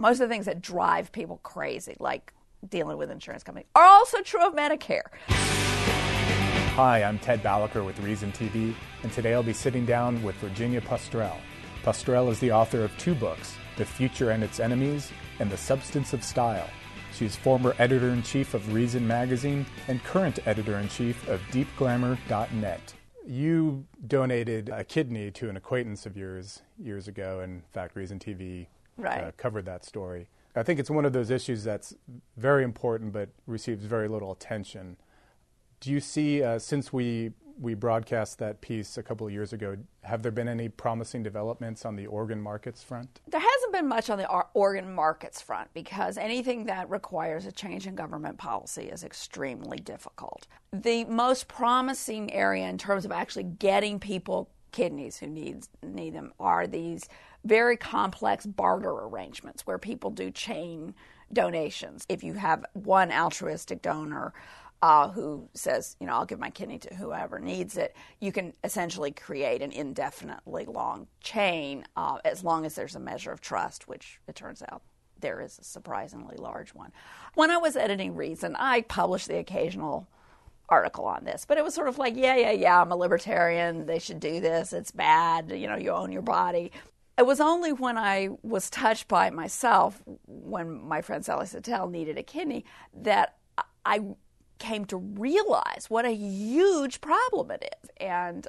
most of the things that drive people crazy, like dealing with insurance companies, are also true of Medicare. Hi, I'm Ted Balaker with Reason TV, and today I'll be sitting down with Virginia Postrel. Postrel is the author of 2 books, The Future and Its Enemies and The Substance of Style. She is former editor-in-chief of Reason magazine and current editor-in-chief of DeepGlamour.net. You donated a kidney to an acquaintance of yours years ago. In fact, Reason TV covered that story. I think it's one of those issues that's very important but receives very little attention. Do you see, since we broadcast that piece a couple of years ago, have there been any promising developments on the organ markets front? There hasn't been much on the organ markets front because anything that requires a change in government policy is extremely difficult. The most promising area in terms of actually getting people kidneys who need them are these very complex barter arrangements where people do chain donations. If you have one altruistic donor who says, I'll give my kidney to whoever needs it, you can essentially create an indefinitely long chain as long as there's a measure of trust, which it turns out there is a surprisingly large one. When I was editing Reason, I published the occasional article on this, but it was sort of like, yeah, I'm a libertarian, they should do this, it's bad, you own your body. It was only when I was touched by it myself, when my friend Sally Satel needed a kidney, that I came to realize what a huge problem it is. And,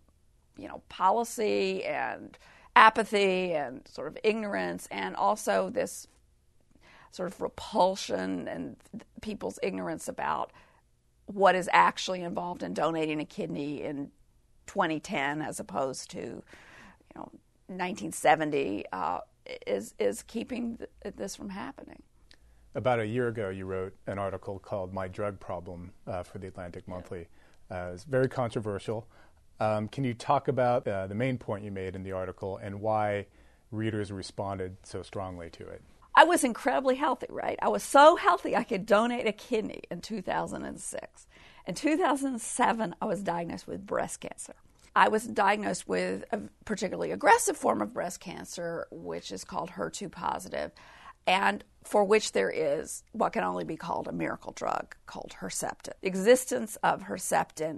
policy and apathy and sort of ignorance, and also this sort of repulsion and people's ignorance about what is actually involved in donating a kidney in 2010 as opposed to, 1970 is keeping this from happening. About a year ago, you wrote an article called My Drug Problem for the Atlantic Monthly. It was very controversial. Can you talk about the main point you made in the article and why readers responded so strongly to it? I was incredibly healthy, right? I was so healthy I could donate a kidney in 2006. In 2007, I was diagnosed with breast cancer. I was diagnosed with a particularly aggressive form of breast cancer, which is called HER2 positive, and for which there is what can only be called a miracle drug called Herceptin. The existence of Herceptin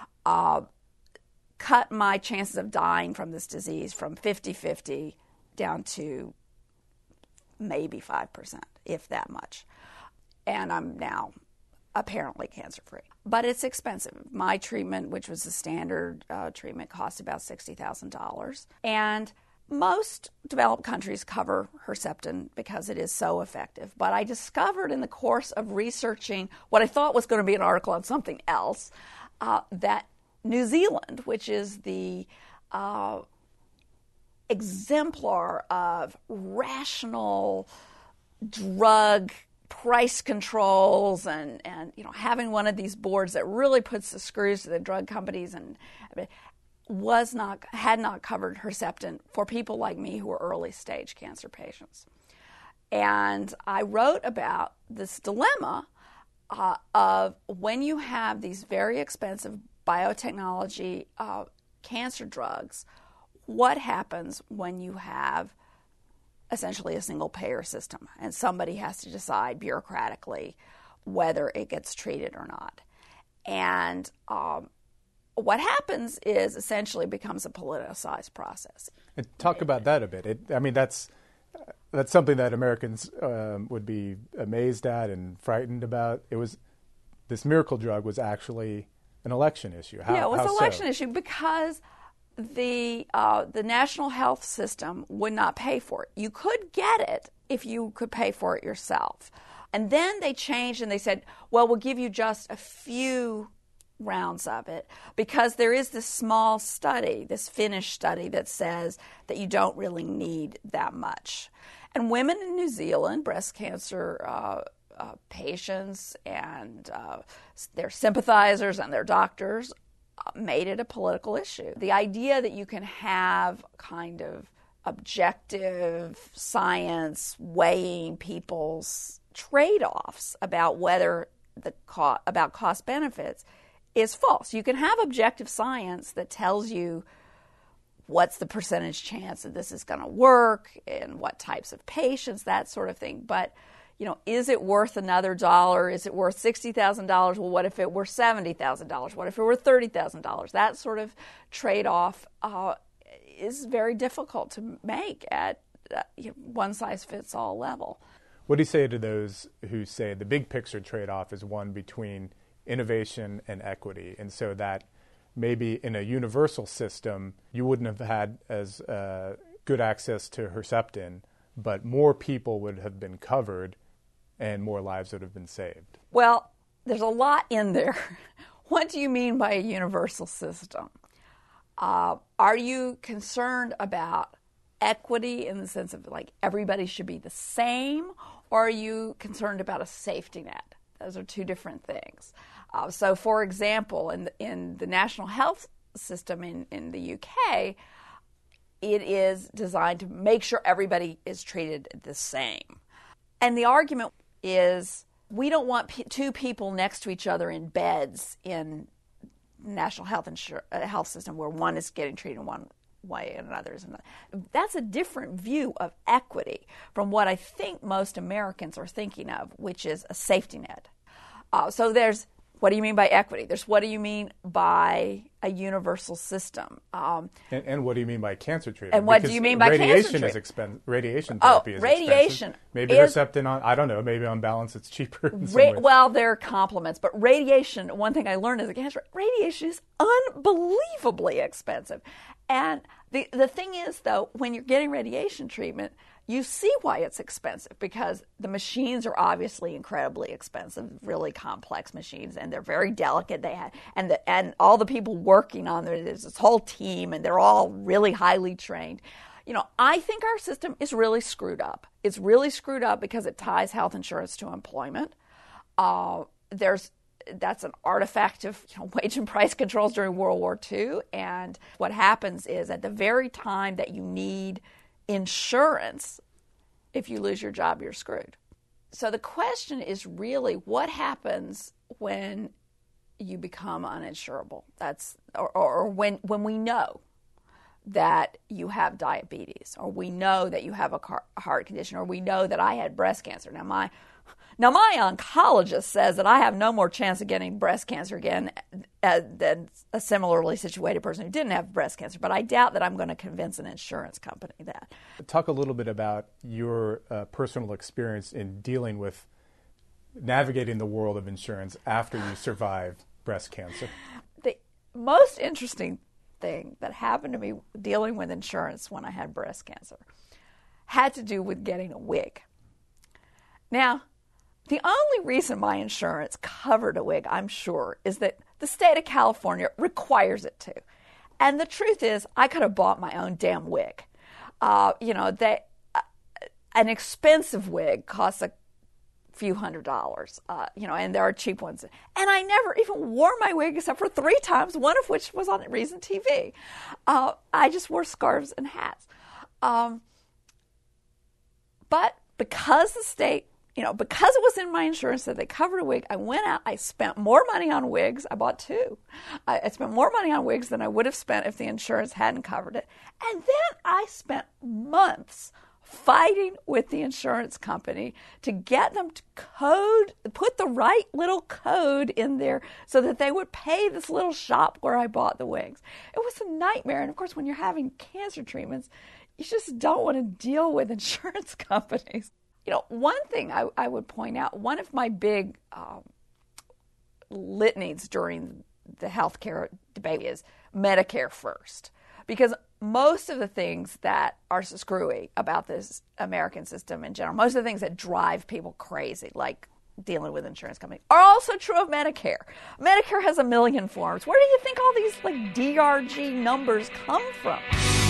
cut my chances of dying from this disease from 50-50 down to maybe 5%, if that much. And I'm now apparently cancer-free. But it's expensive. My treatment, which was the standard treatment, cost about $60,000. And most developed countries cover Herceptin because it is so effective. But I discovered in the course of researching what I thought was going to be an article on something else, that New Zealand, which is the exemplar of rational drug price controls and having one of these boards that really puts the screws to the drug companies and had not covered Herceptin for people like me who were early stage cancer patients. And I wrote about this dilemma of when you have these very expensive biotechnology cancer drugs, what happens when you have essentially a single payer system and somebody has to decide bureaucratically whether it gets treated or not. And what happens is essentially becomes a politicized process. And talk about that a bit. That's something that Americans would be amazed at and frightened about. This miracle drug was actually an election issue. It was an election issue because the national health system would not pay for it. You could get it if you could pay for it yourself. And then they changed and they said, well, we'll give you just a few rounds of it because there is this small study, this Finnish study that says that you don't really need that much. And women in New Zealand, breast cancer patients and their sympathizers and their doctors made it a political issue. The idea that you can have kind of objective science weighing people's trade-offs about whether about cost benefits is false. You can have objective science that tells you what's the percentage chance that this is going to work and what types of patients, that sort of thing. But, is it worth another dollar? Is it worth $60,000? Well, what if it were $70,000? What if it were $30,000? That sort of trade-off is very difficult to make at one-size-fits-all level. What do you say to those who say the big picture trade-off is one between innovation and equity, and so that maybe in a universal system you wouldn't have had as good access to Herceptin, but more people would have been covered and more lives would have been saved? Well, there's a lot in there. What do you mean by a universal system? Are you concerned about equity in the sense of like everybody should be the same, or are you concerned about a safety net? Those are two different things. So, for example, in the national health system in the UK, it is designed to make sure everybody is treated the same. And the argument is we don't want two people next to each other in beds in national health system where one is getting treated one way and another is another. That's a different view of equity from what I think most Americans are thinking of, which is a safety net. So there's, what do you mean by equity? There's, what do you mean by a universal system? And what do you mean by cancer treatment? And what do you mean by cancer treatment? Radiation therapy is radiation expensive. Maybe Herceptin, I don't know, maybe on balance it's cheaper. Well, there are complements, but radiation, one thing I learned as a cancer, radiation is unbelievably expensive. And the thing is, though, when you're getting radiation treatment, you see why it's expensive, because the machines are obviously incredibly expensive, really complex machines, and they're very delicate. And all the people working on it, there's this whole team, and they're all really highly trained. I think our system is really screwed up. It's really screwed up because it ties health insurance to employment. That's an artifact of wage and price controls during World War II. And what happens is at the very time that you need insurance, if you lose your job, you're screwed. So the question is really what happens when you become uninsurable? Or when we know that you have diabetes, or we know that you have a heart condition, or we know that I had breast cancer. Now my oncologist says that I have no more chance of getting breast cancer again than a similarly situated person who didn't have breast cancer, but I doubt that I'm going to convince an insurance company that. Talk a little bit about your personal experience in dealing with navigating the world of insurance after you survived breast cancer. The most interesting thing that happened to me dealing with insurance when I had breast cancer had to do with getting a wig. Now, the only reason my insurance covered a wig, I'm sure, is that the state of California requires it to. And the truth is, I could have bought my own damn wig. An expensive wig costs a few $100s, and there are cheap ones. And I never even wore my wig except for 3 times, one of which was on Reason TV. I just wore scarves and hats. But because the state, because it was in my insurance that they covered a wig, I went out, I spent more money on wigs. I bought 2. I spent more money on wigs than I would have spent if the insurance hadn't covered it. And then I spent months fighting with the insurance company to get them to put the right little code in there so that they would pay this little shop where I bought the wigs. It was a nightmare. And of course, when you're having cancer treatments, you just don't want to deal with insurance companies. One thing I would point out, one of my big litanies during the healthcare debate is Medicare first. Because most of the things that are screwy about this American system in general, most of the things that drive people crazy, like dealing with insurance companies, are also true of Medicare. Medicare has 1 million forms. Where do you think all these DRG numbers come from?